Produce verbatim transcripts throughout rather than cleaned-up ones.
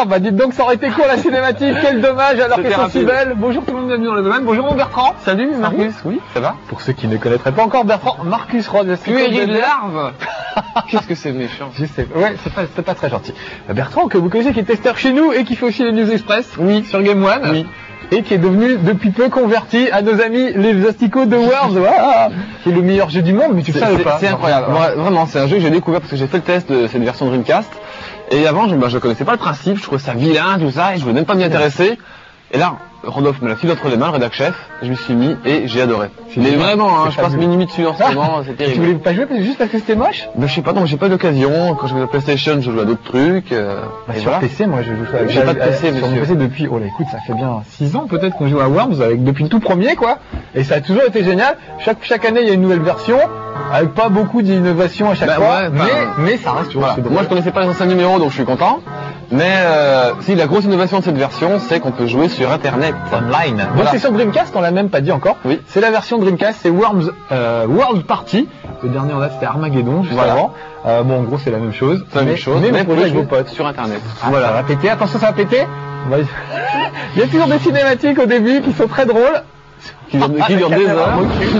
Ah bah dites donc, ça aurait été court la cinématique, quel dommage alors qu'elles sont si belles. Bonjour tout le monde, bienvenue dans le domaine. Bonjour mon Bertrand. Salut Marcus, oui, ça va? Pour ceux qui ne connaîtraient pas encore Bertrand, Marcus Rhodes. Puéril larve. Qu'est-ce que c'est méchant. Je sais, ouais, c'est pas, c'est pas très gentil. Bertrand, que vous connaissez, qui est testeur chez nous et qui fait aussi les News Express. Oui. Sur Game One. Oui. Et qui est devenu depuis peu converti à nos amis les asticots de World, ah, qui est le meilleur jeu du monde, mais tu le savais pas. C'est incroyable, non, vraiment, c'est un jeu que j'ai découvert parce que j'ai fait le test de cette version Dreamcast. Et avant, je ne bah, connaissais pas le principe, je trouvais ça vilain, tout ça, et je voulais même pas m'y intéresser. Et là, Rodolphe me l'a filé entre les mains, le rédac chef, je m'y suis mis et j'ai adoré. Mais vraiment, hein, je passe mes nuits dessus en ce moment, c'est terrible. Tu voulais pas jouer juste parce que c'était moche? Ben, je sais pas, non, j'ai pas eu d'occasion. Quand je jouais à PlayStation, je jouais à d'autres trucs. Euh, bah, sur voilà. P C, moi je joue à, j'ai pas de P C, sur mon P C depuis, oh là écoute, ça fait bien six ans peut-être qu'on joue à Worms avec depuis le tout premier quoi. Et ça a toujours été génial. Chaque, chaque année il y a une nouvelle version. Avec pas beaucoup d'innovation à chaque bah, fois, ouais, mais, mais ça reste toujours. Voilà. Moi je connaissais pas les anciens numéros donc je suis content. Mais euh, si la grosse innovation de cette version, c'est qu'on peut jouer sur internet. Online. Donc voilà. C'est sur Dreamcast, on l'a même pas dit encore. Oui. C'est la version Dreamcast, c'est Worms euh, World Party. Le dernier en date c'était Armageddon juste voilà. avant. Euh, bon en gros c'est la même chose. C'est la même chose, mais, mais pour jouer avec vos potes sur internet. Ah, voilà, ça va péter, attention ça va péter. Il y a toujours des cinématiques au début qui sont très drôles. Qui durent, qui durent des heures.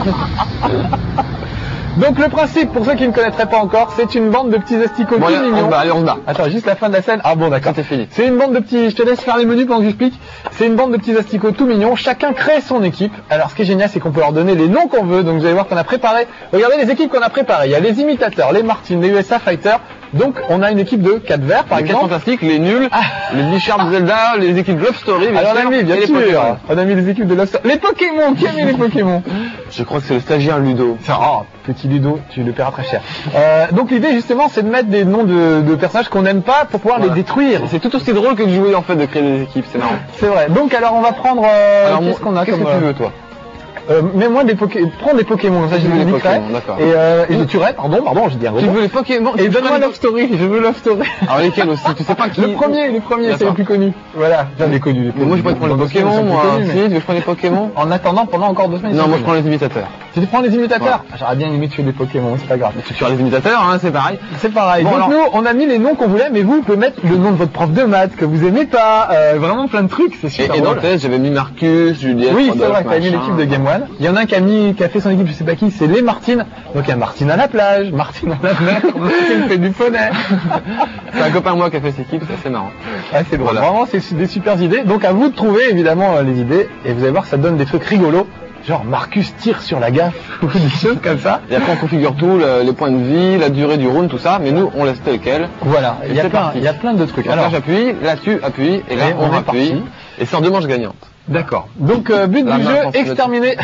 Donc le principe, pour ceux qui ne connaîtraient pas encore, c'est une bande de petits asticots bon, tout allez, mignons. On se bat, allez, on se bat. Attends, juste la fin de la scène. Ah bon, d'accord. C'est fini. C'est une bande de petits, je te laisse faire les menus pendant que j'explique. C'est une bande de petits asticots tout mignons. Chacun crée son équipe. Alors ce qui est génial, c'est qu'on peut leur donner les noms qu'on veut. Donc vous allez voir qu'on a préparé. Regardez les équipes qu'on a préparées. Il y a les imitateurs, les Martins, les U S A Fighters. Donc on a une équipe de quatre verts par les exemple. Fantastiques, les nuls, ah. les Bichard Zelda, les équipes Love Story. Bien Alors sûr, on a mis, bien sûr, on a mis les équipes de Love Story. Les Pokémon, qui a mis les Pokémon? Je crois que c'est le stagiaire Ludo. Oh, petit Ludo, tu le paieras très cher. Euh, donc l'idée justement, c'est de mettre des noms de, de personnages qu'on n'aime pas pour pouvoir voilà. les détruire. C'est tout aussi drôle que de jouer en fait, de créer des équipes, c'est marrant. C'est vrai. Donc alors on va prendre. Euh, qu'est-ce qu'on a Qu'est-ce comme que tu veux toi? Euh, mets-moi des Pokémon, prends des Pokémon, ça je les Pokémon, et, euh, et je tuerai, pardon, pardon, je dis un gros Tu mot. veux les Pokémon? Et donne-moi Love Story, je veux Love Story. Alors lesquels aussi? Tu sais pas qui? Le premier, le premier, c'est le plus connu. Voilà, j'en ai connu. Mais moi je vais pas prendre les Pokémon, moi. Si, tu veux que je prenne les Pokémon? En attendant, pendant encore deux semaines. Non, moi je prends les imitateurs. Tu te prends les imitateurs? J'aurais bien aimé tuer des Pokémon, c'est pas grave. Tu tueras les imitateurs, hein, c'est pareil. C'est pareil. Donc nous, on a mis les noms qu'on voulait, mais vous, vous pouvez mettre le nom de votre prof de maths que vous aimez pas, vraiment plein de trucs, c'est super. Et dans le test, j'avais mis Marcus, Juliette. Oui, c'est vrai, t'as mis l'équipe de Game One. Il y en a un qui a mis, qui a fait son équipe, je sais pas qui, c'est les Martines. Donc il y a Martine à la plage, Martine à la mer, Martine fait du poney. C'est un copain à moi qui a fait cette équipe, c'est assez marrant. Ah, c'est drôle. Voilà. Vraiment, c'est des super idées. Donc à vous de trouver évidemment les idées, et vous allez voir, ça donne des trucs rigolos. Genre Marcus tire sur la gaffe ou des choses comme ça. Et après on configure tout, le, les points de vie, la durée du round, tout ça, mais nous on laisse tel quel. Voilà, il y a plein, il y a plein de trucs. Alors là j'appuie, là tu appuies, et là et on, on appuie, et c'est en deux manches gagnantes. D'accord. Donc euh, but la du jeu, exterminer.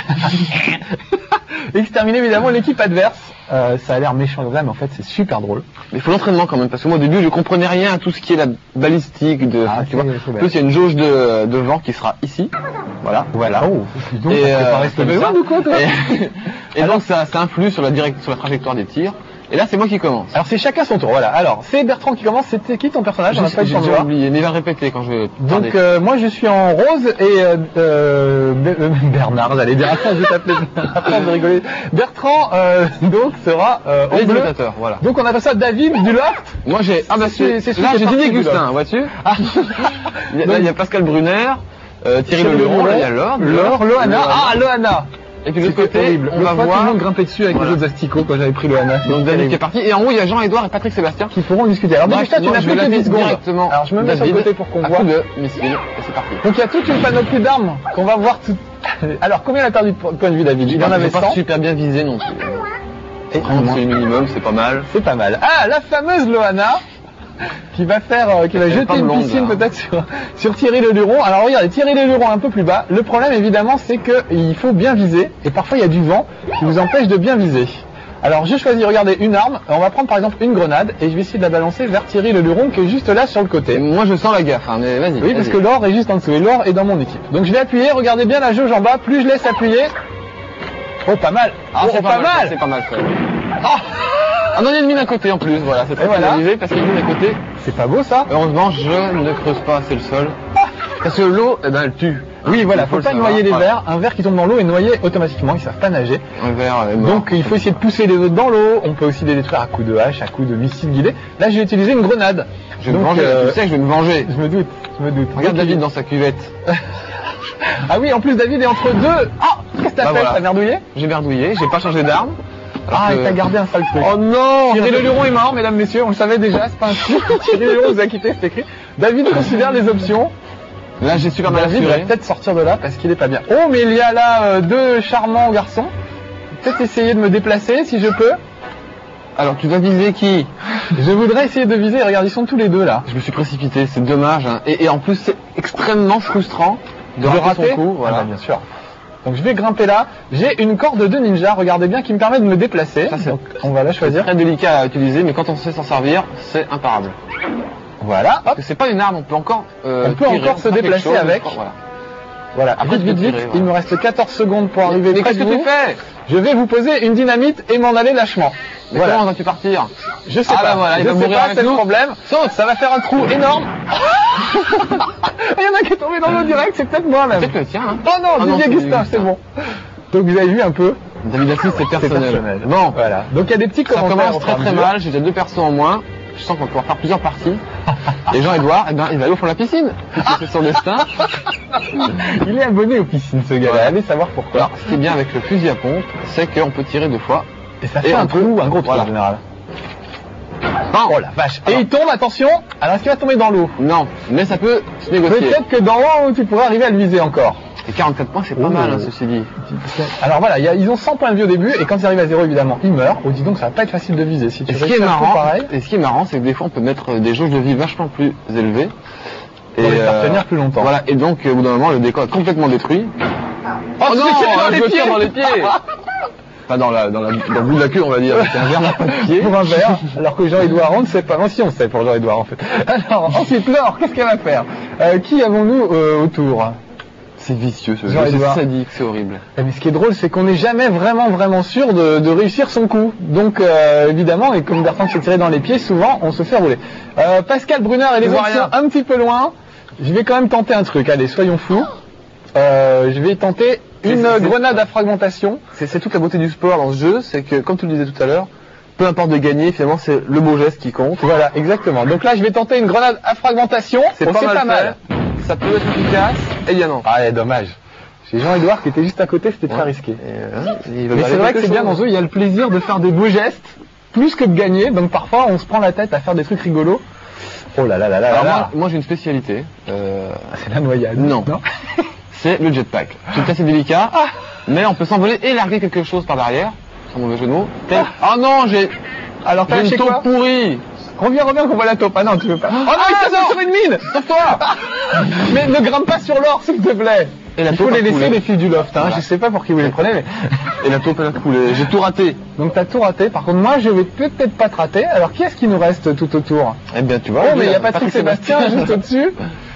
Exterminer évidemment l'équipe adverse. Euh, ça a l'air méchant comme ça, mais en fait c'est super drôle. Mais il faut l'entraînement quand même, parce que moi au début je comprenais rien à tout ce qui est la balistique de. Ah, tu vois. En plus il y a une jauge de, de vent qui sera ici. Voilà. Voilà. Oh, donc, et euh, de quoi, toi et, et donc ça, ça influe sur la direct, sur la trajectoire des tirs. Et là, c'est moi qui commence. Alors, c'est chacun son tour, voilà. Alors, c'est Bertrand qui commence. C'était qui ton personnage? J'ai déjà oublié, mais il va répéter quand je vais. Donc, euh, moi, je suis en rose et euh, euh, Bernard, j'allais dire, après, je vais t'appeler après, de rigoler. Bertrand, euh, donc, sera euh, en bleu. Voilà. Donc, on appelle ça David du Loft. Moi, j'ai. Ah, bah, c'est. Là, j'ai Didier Gustin, vois-tu? Ah. Là, il y a Pascal Brunner, euh, Thierry Leluron, là, il y a Laure. Laure, Loana. Ah, Loana. Et puis de l'autre côté, on va voir. Tout le monde grimper dessus avec voilà. les autres asticots quand j'avais pris le Hana. Donc David qui est parti. Et en haut, il y a Jean-Édouard et Patrick Sébastien qui pourront discuter. Alors, déjà, tu n'as plus que dix secondes. Directement. Alors, je me mets sur le côté pour qu'on voit. Le missile. Et c'est parti. Donc, il y a toute une panoplie d'armes qu'on va voir tout. Alors, combien il a perdu de point de vue, David? Il en avait cent. Pas super bien visé non plus. Et trente, c'est le minimum, c'est pas mal. C'est pas mal. Ah, la fameuse Loana. Qui va faire, euh, qui va jeter une piscine peut-être sur, sur Thierry Leluron. Alors regardez, Thierry Leluron un peu plus bas. Le problème évidemment c'est qu'il faut bien viser. Et parfois il y a du vent qui vous empêche de bien viser. Alors je choisis, regardez, une arme. On va prendre par exemple une grenade et je vais essayer de la balancer vers Thierry Leluron qui est juste là sur le côté. Moi je sens la gaffe, hein, mais vas-y. Oui, parce que Laure est juste en dessous et Laure est dans mon équipe. Donc je vais appuyer, regardez bien la jauge en bas. Plus je laisse appuyer. Oh, pas mal. Ah, oh, c'est pas, pas mal. C'est pas mal ça. Ah Ah non, il y a une mine à côté en plus, voilà, c'est très voilà. parce qu'il y a une mine à côté. C'est pas beau ça? Heureusement, je ne creuse pas assez le sol. Parce que l'eau, eh ben, elle tue. Oui, voilà, faut, faut pas noyer les vers. Un ver qui tombe dans l'eau est noyé automatiquement, ils savent pas nager. Un ver est mort. Donc il faut essayer de pousser les autres dans l'eau. On peut aussi les détruire à coups de hache, à coups de missiles guidés. Là, j'ai utilisé une grenade. Je vais me venger, euh... tu sais que je vais me venger. Je me doute, je me doute. Regarde David dans sa cuvette. Ah oui, en plus David est entre deux. Ah, qu'est-ce que t'as bah fait voilà. T'as merdouillé? J'ai merdouillé, j'ai pas changé d'arme. Ah, que... et t'as gardé un sale truc. Oh non! Thierry Le Luron est mort, mesdames, messieurs, on le savait déjà, c'est pas un truc. Thierry Le Luron vous a quitté, c'est écrit. David considère les options. Là, j'ai super mal assuré. David va peut-être sortir de là parce qu'il est pas bien. Oh, mais il y a là euh, deux charmants garçons. Peut-être essayer de me déplacer si je peux. Alors, tu vas viser qui? Je voudrais essayer de viser. Regarde, ils sont tous les deux là. Je me suis précipité, c'est dommage. Hein. Et, et en plus, c'est extrêmement frustrant de, de rater, rater son coup. Voilà, ah bah, bien sûr. Donc je vais grimper là. J'ai une corde de ninja, regardez bien, qui me permet de me déplacer. Ça, donc on va la choisir. C'est très délicat à utiliser, mais quand on sait s'en servir, c'est imparable. Voilà. Parce que c'est pas une arme, on peut encore. Euh, on peut tirer, encore se déplacer chose, avec. Voilà. Voilà. Après, vite, vite, vite. Tirer, voilà. Il me reste quatorze secondes pour arriver. Mais qu'est-ce que tu fais? Je vais vous poser une dynamite et m'en aller lâchement. Mais voilà. Comment vas-tu partir? Je sais ah pas. Bah voilà, je il va sais mourir pas, avec c'est nous. le problème. Saute, ça va faire un trou énorme. Il y en a qui est tombé dans l'eau direct, c'est peut-être moi même. Peut-être le tien. Hein. Oh non, ah Didier Gustin, c'est bon. Donc vous avez vu un peu. David Assis, c'est personnel. personnel. Bon, voilà. Donc il y a des petits commentaires. Ça commence très très mal. J'ai déjà deux persos en moins. Je sens qu'on va pouvoir faire plusieurs parties. Et Jean-Edouard, eh ben, il va aller au fond de la piscine. C'est son destin. Il est abonné aux piscines, ce gars-là. Ouais. Allez savoir pourquoi. Alors, ce qui est bien avec le fusil à pompe, c'est qu'on peut tirer deux fois. Et ça fait et un trou, un gros trou voilà. en général. Non. Oh la vache. Alors, et il tombe, attention. Alors est-ce qu'il va tomber dans l'eau? Non, mais ça peut se négocier. Peut-être que dans l'eau, tu pourrais arriver à le viser encore. Et quarante-quatre points, c'est pas oh, mal, hein, ceci dit. Alors voilà, y a, ils ont cent points de vie au début, et quand ils arrivent à zéro, évidemment, ils meurent. Oh, dis donc, ça va pas être facile de viser. Si tu et, ce qui est marrant, pareil. et ce qui est marrant, c'est que des fois, on peut mettre des jauges de vie vachement plus élevées. Pour et les faire euh, tenir plus longtemps. Voilà, et donc, au bout d'un moment, le décor est complètement détruit. Oh, oh non, je me tire dans les pieds. Pas dans la, dans la, dans le bout de la queue, on va dire. C'est un verre, n'a pas de pied. Pour un verre, alors que Jean-Edouard, on ne sait pas. Non, si on sait pour Jean-Edouard, en fait. Alors, ensuite, Laure, qu'est-ce qu'elle va faire? euh, Qui avons-nous euh, autour? C'est vicieux ce jeu, c'est sadique, c'est horrible. Mais ce qui est drôle, c'est qu'on n'est jamais vraiment vraiment sûr de, de réussir son coup. Donc euh, évidemment, et comme Bertrand s'est tiré dans les pieds, souvent on se fait rouler. Euh, Pascal Brunner et les autres sont un petit peu loin. Je vais quand même tenter un truc, allez, soyons fous. Euh, je vais tenter une c'est, c'est, grenade c'est, à fragmentation. C'est toute la beauté du sport dans ce jeu, c'est que comme tu le disais tout à l'heure, peu importe de gagner, finalement c'est le beau geste qui compte. Voilà, exactement. Donc là je vais tenter une grenade à fragmentation. C'est pas, pas mal. Ça peut être efficace, et bien non. Ah, dommage. J'ai Jean-Edouard qui était juste à côté, c'était ouais. très risqué. Et euh, Mais c'est vrai que c'est bien dans ce jeu, il y a le plaisir de faire des beaux gestes, plus que de gagner. Donc parfois, on se prend la tête à faire des trucs rigolos. Oh là là là là. Alors là. Moi, moi j'ai une spécialité. Euh... Ah, c'est la noyade. Non. non c'est le jetpack. C'est assez délicat, ah. mais on peut s'envoler et larguer quelque chose par derrière, sans mauvais jeu de mots. Ah oh non, j'ai. Alors t'as une taupe pourrie. Reviens, reviens qu'on voit la taupe. Ah non, tu veux pas. Oh non, ah, il tape sur une mine. Sauve-toi. Mais ne grimpe pas sur l'or, s'il te plaît. Et la il faut les laisser coulé. Les filles du loft. Hein. Voilà. Je sais pas pour qui vous les prenez, mais... Et la taupe elle a coulé. J'ai tout raté. Donc t'as tout raté. Par contre, moi, je vais peut-être pas te rater. Alors, qui est-ce qui nous reste tout autour? Eh bien, tu vois. Oh, mais il y a Patrick Sébastien juste au-dessus.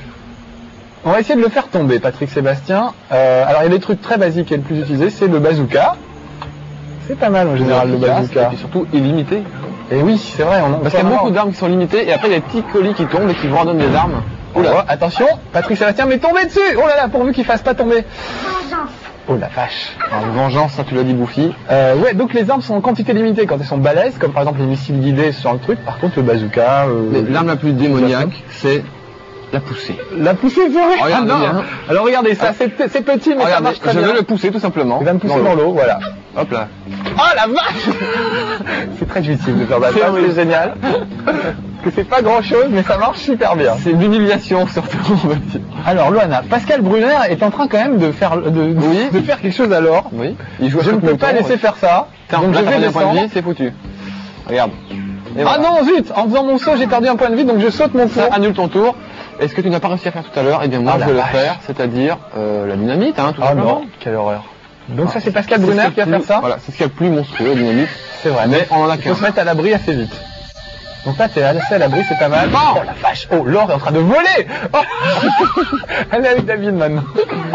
On va essayer de le faire tomber, Patrick Sébastien. Euh, alors, il y a des trucs très basiques et le plus utilisé, c'est le bazooka. C'est pas mal en général le bazooka. Et puis surtout illimité. Et oui, c'est vrai. On Parce qu'il y a beaucoup d'armes qui sont limitées et après il y a des petits colis qui tombent et qui vous redonnent des armes. Oula, oh, attention, Patrick Sébastien m'est tombé dessus. Oh là là, pourvu qu'il fasse pas tomber. Oh la vache. Alors, vengeance, ça tu l'as dit, Bouffi. Euh, ouais, donc les armes sont en quantité limitée quand elles sont balèzes, comme par exemple les missiles guidés sur le truc. Par contre, le bazooka. Euh, l'arme la plus démoniaque, c'est la poussée. La poussée, c'est vrai. Regarde, ah, non. Alors regardez ça, c'est petit, mais regarde, ça marche très je bien. Je vais le pousser tout simplement. Il va me pousser dans l'eau, voilà. Hop là. Oh la vache. C'est très jouissif de faire de la passe, c'est génial. Que c'est pas grand chose, mais ça marche super bien. C'est l'humiliation surtout, on va dire. Alors Loana, Pascal Brunner est en train quand même de faire de, de, oui. de faire quelque chose alors. Oui. Il joue je ne peux pas laisser oui. faire ça. Donc là, je vais descendre. C'est foutu. Regarde. Et ah voilà. Non, zut. En faisant mon saut, j'ai perdu un point de vie, donc je saute mon tour. Ça annule ton tour. Et ce que tu n'as pas réussi à faire tout à l'heure, eh bien moi ah, je vais le faire, c'est-à-dire euh, la dynamite, hein, tout ah simplement. Non, quelle horreur. Donc ah, ça c'est Pascal Brunner qui va faire ça. Voilà, c'est ce qu'il y a le plus monstrueux, la dynamite. C'est vrai. Mais on en a qu'un. Il faut se mettre à l'abri assez vite. Donc là t'es assez à l'abri, c'est pas mal. Oh, oh la vache. Oh, Laure est en train de voler. Oh. Elle est avec David maintenant.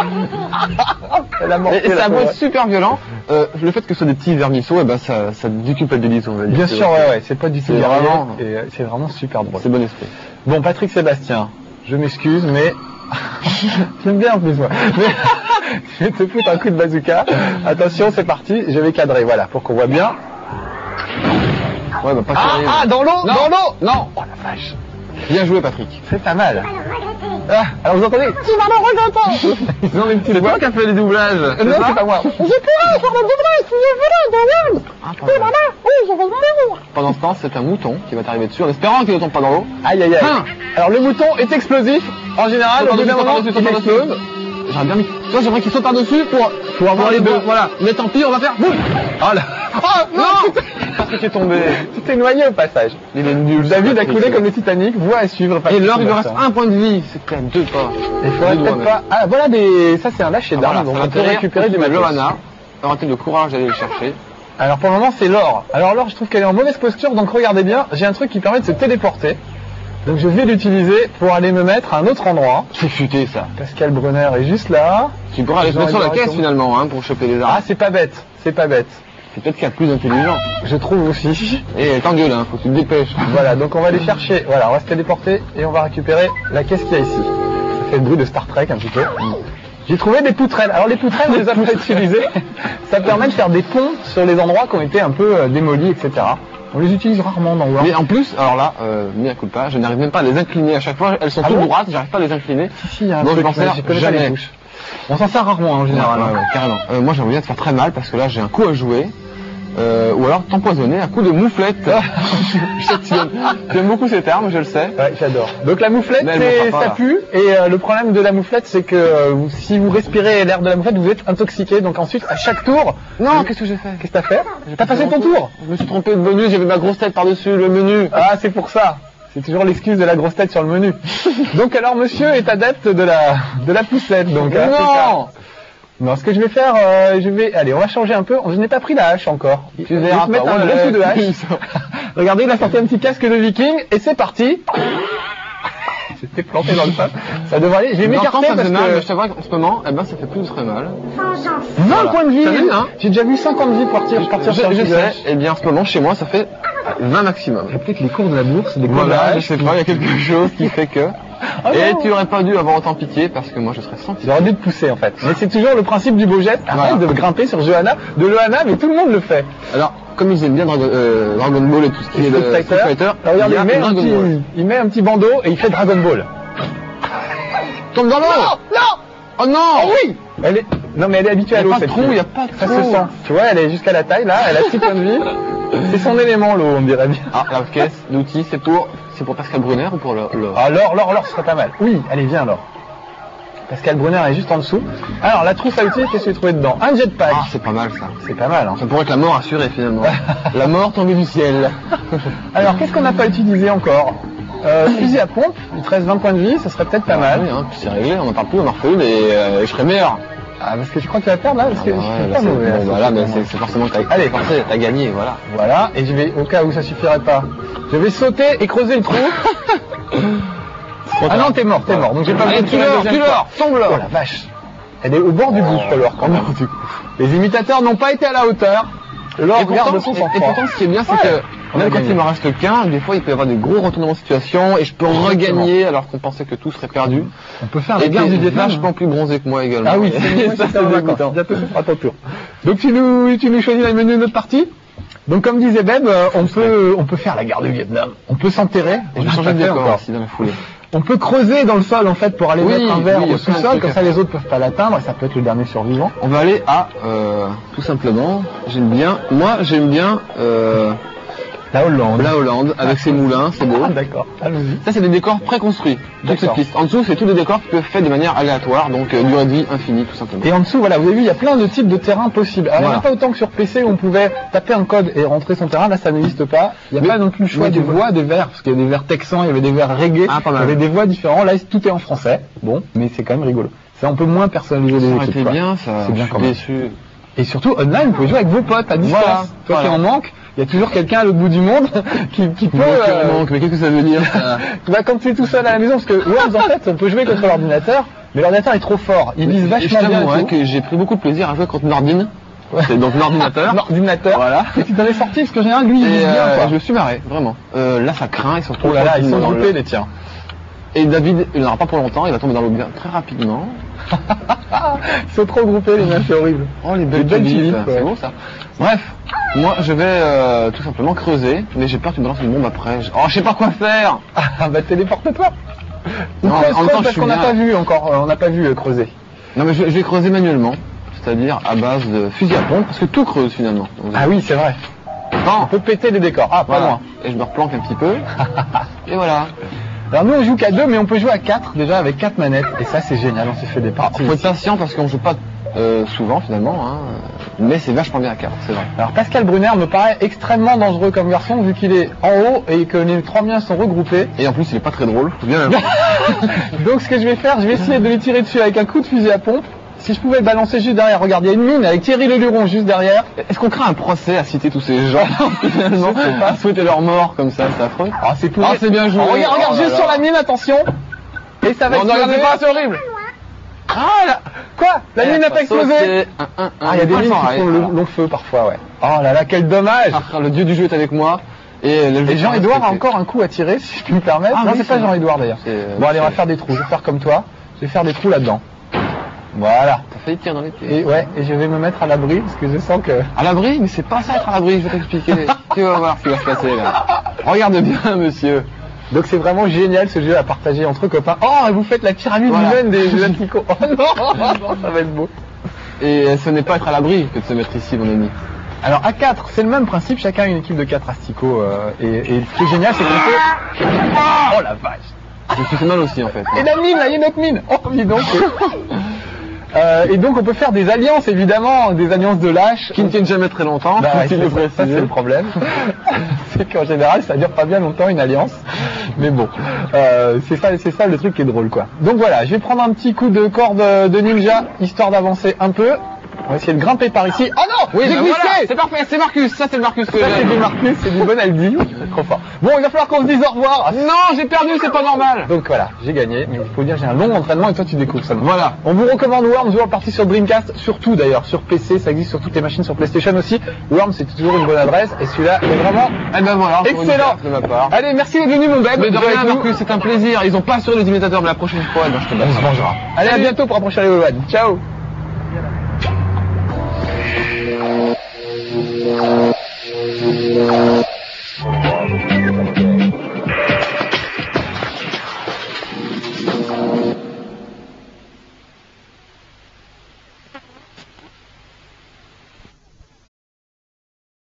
Elle a morté. Et, et ça va être super violent. Euh, le fait que ce soit des petits vermisseaux, eh ben ça, ça déculpabilise, on va dire. Bien sûr, ouais, ouais, c'est pas du tout vraiment, et c'est vraiment super drôle. C'est bon esprit. Bon, Patrick Sébastien, je m'excuse, mais j'aime bien en plus moi. Mais je vais te foutre un coup de bazooka. Attention, c'est parti. Je vais cadrer, voilà, pour qu'on voit bien. Ouais, bah pas ah, ah, dans l'eau, dans l'eau. Non. Oh la vache. Bien joué, Patrick. C'est pas mal. Ah, alors vous entendez? Tu vas le regretter. Ils ont des petites C'est voix. toi qui as fait les doublages. Euh, non, c'est pas moi. Je pourrais faire le doublage si je voulais, Dorian. Ah, oui, maman, oui, je vais mourir. Pendant ce temps, c'est un mouton qui va t'arriver dessus en espérant qu'il ne tombe pas dans l'eau. Aïe, aïe, aïe. Hein. Alors le mouton est explosif. En général, au bout d'un moment, il explose. J'aurais bien mis. Toi, j'aimerais qu'il saute par-dessus pour, Pour avoir les deux. Voilà. Mais tant pis, on va faire. Boum. Oh là. Oh non, Parce que tu es tombé. tu t'es noyé au passage. Il est nul. David a coulé comme le Titanic, voie à suivre. Et l'or, il lui reste un point de vie. C'est quand même deux pas. Il faudrait peut-être pas. Ah, voilà des. Ça, c'est un lâcher d'armes, donc on peut récupérer du matos. Johanna. Aura le courage d'aller le chercher. Alors pour le moment, c'est l'or. Alors l'or, je trouve qu'elle est en mauvaise posture, donc regardez bien. J'ai un truc qui permet de se téléporter. Donc je vais l'utiliser pour aller me mettre à un autre endroit. C'est futé, ça. Pascal Brunner est juste là. Tu pourras aller se mettre sur la caisse finalement, hein, pour choper les armes. Ah, c'est pas bête. C'est pas bête. C'est peut-être qu'il y a plus intelligent. Je trouve aussi. Et t'engueules, hein, faut que tu te dépêches. Voilà, donc on va aller chercher. Voilà, on va se téléporter et on va récupérer la caisse qu'il y a ici. Ça fait le bruit de Star Trek un petit peu. J'ai trouvé des poutrelles. Alors les poutrelles, on les a pas utilisées. Ça permet de faire des ponts sur les endroits qui ont été un peu euh, démolis, et cetera. On les utilise rarement dans World. Mais en plus, alors là, euh, mea culpa, je n'arrive même pas à les incliner à chaque fois. Elles sont Ah toutes bon droites, j'arrive pas à les incliner. Si, si, il y a un Donc truc, je m'en sers mais je connais pas jamais. les touches. On s'en sert rarement en général. Ouais, ouais, ouais, carrément. Euh, moi, j'aimerais bien te faire très mal parce que là, j'ai un coup à jouer. Euh, ou alors t'empoisonner à coup de mouflette. J'aime beaucoup ces termes, je le sais. Ouais, j'adore. Donc la mouflette, Mais elle c'est- me fera pas, ça là. pue. Et euh, le problème de la mouflette, c'est que euh, vous- si vous respirez l'air de la mouflette, vous êtes intoxiqué. Donc ensuite, à chaque tour... Non, vous- qu'est-ce que j'ai fait Qu'est-ce que t'as fait? T'as passé ton tour. Je me suis trompé de menu, j'avais ma grosse tête par-dessus le menu. Ah, c'est pour ça. C'est toujours l'excuse de la grosse tête sur le menu. Donc alors, monsieur est adepte de la de la poussette. Donc hein, c'est ça. Non. Non, ce que je vais faire, euh, je vais... Allez, on va changer un peu. Je n'ai pas pris la hache encore. Tu Je vais verras se mettre pas, un ouais, gros coup de ouais. hache. Regardez, il a sorti un petit casque de viking et c'est parti. J'étais planté dans le tas. Ça devrait aller. Je vais Dans le temps, m'écarter ça parce faisait mal, mais que... je t'avoue qu'en ce moment, eh ben, ça fait plus très mal. vingt Voilà. points de vie. T'as vu, hein? J'ai déjà vu cinquante vies partir, partir Je, sur je le sais, et bien en ce moment, chez moi, ça fait vingt maximum. Il y a peut-être les cours de la bourse, des cours de la Voilà, je hache. sais pas, il y a quelque chose qui fait que... Ah et non. tu aurais pas dû avoir autant pitié parce que moi je serais sans pitié. J'aurais dû te pousser en fait. Mais c'est toujours le principe du beau geste. Arrête Voilà. de grimper sur Johanna, de Lohanna, mais tout le monde le fait. Alors, comme ils aiment bien Dragon, euh, Dragon Ball et tout ce qui est de Street Fighter. Street Fighter, Alors, regarde, il y a il met, un Dragon petit, Ball. il met un petit bandeau et il fait Dragon Ball. Tombe dans l'eau. Non. Oh non. Oh oui. Elle est... Non mais elle est habituée Il y à a l'eau. pas de cette trou, fille. il y a pas de Ça trou. se sent. Tu vois, elle est jusqu'à la taille là, elle a six points de vie. C'est son élément l'eau, on dirait bien. Ah, la caisse d'outils, c'est pour, c'est pour Pascal Brunner ou pour le, le... Ah, l'or, l'or, l'or, ce serait pas mal. Oui, allez, viens l'or. Pascal Brunner est juste en dessous. Alors, la trousse à outils, qu'est-ce que tu trouvé dedans? Un jetpack. Ah, c'est pas mal ça. C'est pas mal, hein. Ça pourrait être la mort assurée finalement. La mort tombée du ciel. Alors, qu'est-ce qu'on n'a pas utilisé encore? Euh, fusil à pompe, il te reste vingt points de vie, ça serait peut-être pas mal. Oui, hein, puis c'est réglé, on en parle plus, on en refait une et, euh, et je serais meilleur. Ah, parce que tu crois que tu vas perdre là? Parce que Ah, bah je ouais, suis là, pas c'est- mauvais. bon, là, voilà, c'est mais pas c'est mal. c'est forcément que t'as Allez. forcé, t'as gagné, voilà. Voilà, et je vais, au cas où ça suffirait pas, je vais sauter et creuser le trou. Ah non, t'es mort, t'es mort. Donc j'ai pas Allez, besoin de tue-leur, tirer une deuxième tue-leur, fois. tombe-leur. Oh la vache. Elle est au bord du gouffre, alors, quand même. Les imitateurs n'ont pas été à la hauteur. L'or Et garde pourtant, son et, et sang-froid. pourtant, ce qui est bien, c'est Ouais. que On a même quand gagné. il m'en reste qu'un, des fois, il peut y avoir des gros retournements de situation et je peux regagner alors qu'on pensait que tout serait perdu. On peut faire Et les guerres du t'es Vietnam. vachement plus bronzé que moi également. Ah oui, Et c'est moi ça, qui c'est t'en dégoûtant. vacances. Bientôt, ce sera ton tour. Donc tu nous, tu nous choisis le menu de notre partie. Donc comme disait Beb, euh, on peut, on peut faire la guerre du Vietnam. On peut s'enterrer. Et je On vais a changer pas de fait décor encore. ici dans la foulée. On peut creuser dans le sol en fait pour aller Oui, mettre un verre oui, il y a au plein de sous-sol, trucs comme à ça faire. les autres peuvent pas l'atteindre et ça peut être le dernier survivant. On va aller à, euh, tout simplement, j'aime bien, moi j'aime bien euh, La Hollande. la Hollande avec ses moulins, c'est beau. Ah, d'accord. Allons-y. Ça c'est des décors préconstruits, toute cette D'accord. piste. En dessous c'est tous des décors qui peuvent être faits de manière aléatoire, donc euh, durée de vie infinie tout simplement. Et en dessous, voilà, vous avez vu, il y a plein de types de terrains possibles. Alors, il n'y en a Voilà. pas autant que sur P C où on pouvait taper un code et rentrer son terrain. Là, ça n'existe pas. Il n'y a Mais- pas non plus le choix mais des tu vois- voix, des vers, parce qu'il y a des vers texans, il y avait des vers reggae, Ah, pas il y mal. avait des voix différents. Là, tout est en français. Bon, mais c'est quand même rigolo. C'est un peu moins personnalisé les Ça aurait équipes, été quoi. bien ça, C'est bien je quand suis même. déçu. Et surtout, online, vous pouvez jouer avec vos potes à distance. Voilà, Toi voilà. qui en manque, il y a toujours quelqu'un à l'autre bout du monde qui, qui peut... Moi qui euh, en manque, mais qu'est-ce que ça veut dire ça bah, quand tu es tout seul à la maison, parce que Worms, en fait, on peut jouer contre l'ordinateur, mais l'ordinateur est trop fort. Il vise Et je vachement bien. t'avoue et hein, tout. que j'ai pris beaucoup de plaisir à jouer contre Nordine. Ouais. C'est donc l'ordinateur. L'ordinateur. Voilà. Et tu t'en es sorti, parce que en général, lui, il Et vise bien, euh, quoi. je me suis marré, vraiment. Euh, là ça craint, ils sont trop Oh là là, ils sont dans groupés, le- les tiens. Et David, il n'en aura pas pour longtemps, il va tomber dans l'eau bien très rapidement. Ils sont trop groupés, les mecs, c'est horrible. Oh les Les belles belles tulipes, tulipes, c'est ouais. beau ça. Bref, Moi, je vais euh, tout simplement creuser, mais j'ai peur que tu me balances une bombe après. Je- Oh, je sais pas quoi faire. Ah bah téléporte-toi. Non, creuse, en même temps, creuse, je parce suis qu'on n'a bien. pas vu encore, euh, on n'a pas vu euh, creuser. Non, mais je, je vais creuser manuellement, c'est-à-dire à base de fusil à pompe, parce que tout creuse finalement. Donc, Ah oui, c'est vrai. On non, peut péter les décors. Ah, pas voilà. loin. Et je me replanque un petit peu. Et voilà. Alors nous on joue qu'à deux, mais on peut jouer à quatre déjà avec quatre manettes. Et ça c'est génial, on s'est fait des Alors, parties. faut être patient parce qu'on joue pas euh, souvent finalement, hein, mais c'est vachement bien à quatre, c'est vrai. Alors Pascal Brunner me paraît extrêmement dangereux comme garçon vu qu'il est en haut et que les trois miens sont regroupés. Et en plus, il est pas très drôle, faut bien l'avouer. Donc ce que je vais faire, je vais essayer de lui tirer dessus avec un coup de fusil à pompe. Si je pouvais le balancer juste derrière, regarde, il y a une mine avec Thierry Leluron juste derrière. Est-ce qu'on crée un procès à citer tous ces gens finalement, Je sais pas. à souhaiter leur mort comme ça, c'est affreux. Ah c'est tout. Ah, c'est bien joué. Oh, regarde, regarde Oh là juste là. sur la mine, attention. Et ça va Non, ne exploser. regardez pas, c'est horrible. Ah là. Quoi? La mine n'a pas explosé. Un, un, un, Ah il y a des un, mines pareil. qui font le long feu parfois, ouais. Oh là là, quel dommage. Ah, le dieu du jeu est avec moi. Et, le jeu Et Jean-Edouard a respecté. encore un coup à tirer, si je puis me permettre. Ah non, oui, c'est pas c'est vrai. Jean-Edouard d'ailleurs. C'est, euh, Bon, allez, on va c'est- faire des trous. Je vais faire comme toi. Je vais faire des trous là-dedans. Voilà. T'as failli tirer dans les pieds. Et ouais, et je vais me mettre à l'abri parce que je sens que. À l'abri? Mais c'est pas ça être à l'abri, je vais t'expliquer. Tu vas voir ce qui va se passer là. Regarde bien, monsieur. Donc c'est vraiment génial ce jeu à partager entre copains. Oh, et vous faites la pyramide Voilà. humaine des des anticots. Oh non, non, ça va être beau. Et ce n'est pas être à l'abri que de se mettre ici, mon ami. Alors à quatre, c'est le même principe. Chacun a une équipe de quatre asticots. euh, et, et ce qui est génial, c'est qu'on peut. Oh la vache. Je me suis fait mal aussi en fait. Et la mine, là, il y a une autre mine. Oh, dis donc. Euh, et donc on peut faire des alliances évidemment, des alliances de lâches. Qui ne tiennent jamais très longtemps, Bah, faut-il c'est le ça, ça, préciser. c'est le problème. C'est qu'en général ça dure pas bien longtemps une alliance. Mais bon, euh, c'est ça, c'est ça le truc qui est drôle quoi. Donc voilà, je vais prendre un petit coup de corde de ninja histoire d'avancer un peu. On va essayer de grimper par ici. Oh non, Oui, j'ai bah glissé. voilà, c'est parfait, c'est Marcus, ça c'est le Marcus que Ça c'est j'aime. du Marcus, c'est du Bonaldi. Trop fort. Bon, il va falloir qu'on se dise au revoir. Non, j'ai perdu, c'est pas normal. Donc voilà, j'ai gagné, mais il faut dire j'ai un long entraînement et toi tu découvres ça. Voilà. On vous recommande Worms, joueur parti sur Dreamcast, surtout d'ailleurs sur P C, ça existe sur toutes les machines, sur PlayStation aussi. Worms c'est toujours une bonne adresse et celui-là est vraiment Eh ben voilà, encore une excellent. gaffe de ma part. Allez, merci d'être venu mon bébé. Mais de rien, Marcus, c'est un plaisir. Ils ont pas assuré les imitateurs, mais la prochaine fois, eh ben, je te On se vengera. Allez, à Salut. bientôt pour un prochain Level One. Ciao.